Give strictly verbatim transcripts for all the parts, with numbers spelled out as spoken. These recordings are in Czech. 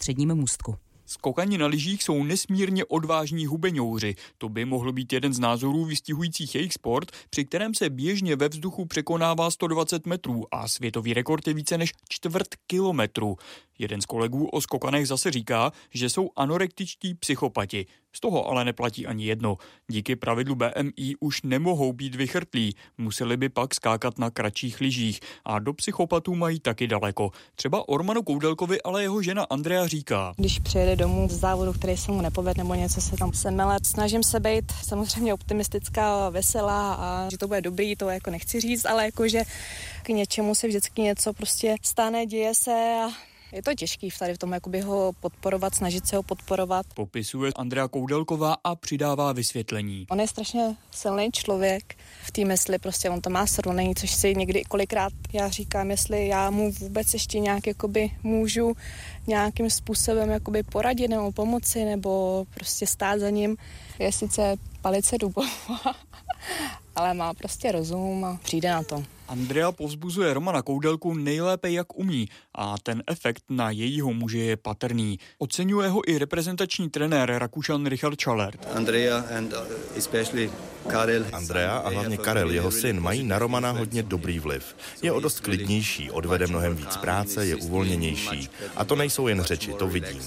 Ústředním můstku. Skokani na lyžích jsou nesmírně odvážní hubeňouři. To by mohl být jeden z názorů vystihujících jejich sport, při kterém se běžně ve vzduchu překonává sto dvacet metrů a světový rekord je více než čtvrt kilometru. Jeden z kolegů o skokanech zase říká, že jsou anorektičtí psychopati. Z toho ale neplatí ani jedno. Díky pravidlu B M I už nemohou být vychrtlí, museli by pak skákat na kratších lyžích a do psychopatů mají taky daleko. Třeba o Romanu Koudelkovi ale jeho žena Andrea říká. Když přijede domů z závodu, který se mu nepovedl nebo něco se tam semele, snažím se být samozřejmě optimistická, veselá a že to bude dobrý, to jako nechci říct, ale jakože k něčemu se vždycky něco prostě stane, děje se a je to těžký tady v tom jakoby ho podporovat, snažit se ho podporovat. Popisuje Andrea Koudelková a přidává vysvětlení. On je strašně silný člověk v té mysli, prostě on to má srovnaný, což si někdy kolikrát já říkám, jestli já mu vůbec ještě nějak jakoby můžu nějakým způsobem jakoby poradit nebo pomoci nebo prostě stát za ním. Je sice palice dubová, ale má prostě rozum a přijde na to. Andrea povzbuzuje Romana Koudelku nejlépe, jak umí a ten efekt na jejího muže je patrný. Oceňuje ho i reprezentační trenér Rakušan Richard Chalert. Andrea and especially Karel. Andrea a hlavně Karel, jeho syn, mají na Romana hodně dobrý vliv. Je o dost klidnější, odvede mnohem víc práce, je uvolněnější. A to nejsou jen řeči, to vidím.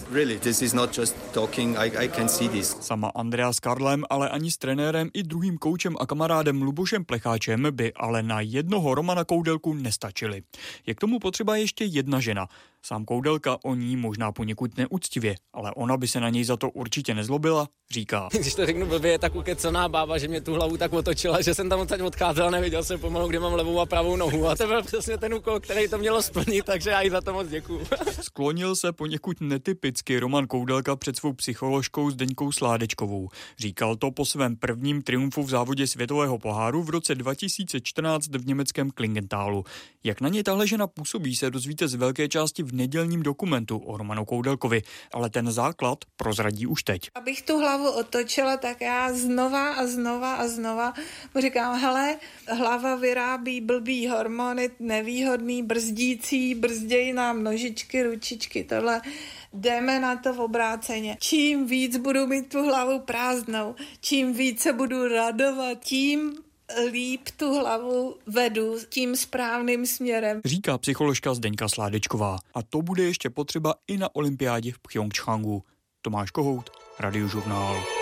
Sama Andrea s Karlem, ale ani s trenérem i druhým koučem a kamarádem Lubošem Plecháčem by ale na jednoho Romana Koudelku nestačili. Je k tomu potřeba ještě jedna žena. Sám Koudelka o ní možná poněkud neúctivě, ale ona by se na něj za to určitě nezlobila, říká. Když to řeknu blbě, je tak ukecaná bába, že mě tu hlavu tak otočila, že jsem tam odsaď odcházel a neviděl jsem pomalu, kde mám levou a pravou nohu. A to byl přesně ten úkol, který to mělo splnit, takže já jí za to moc děkuju. Sklonil se poněkud netypicky Roman Koudelka před svou psycholožkou Zdeňkou Sládečkovou. Říkal to po svém prvním triumfu v závodě světového poháru v roce dva tisíce čtrnáct v německém Klingentálu. Jak na něj tahle žena působí, se dozvíte z velké části v nedělním dokumentu o Romanu Koudelkovi, ale ten základ prozradí už teď. Abych tu hlavu otočila, tak já znova a znova a znova mu říkám, hele, hlava vyrábí blbý hormony, nevýhodný, brzdící, brzdějí nám nožičky, ručičky, tohle. Jdeme na to v obráceně. Čím víc budu mít tu hlavu prázdnou, čím více budu radovat, tím líp tu hlavu vedu tím správným směrem. Říká psycholožka Zdeňka Sládečková. A to bude ještě potřeba i na olympiádě v Pchjongčchangu. Tomáš Kohout, Radiožurnál.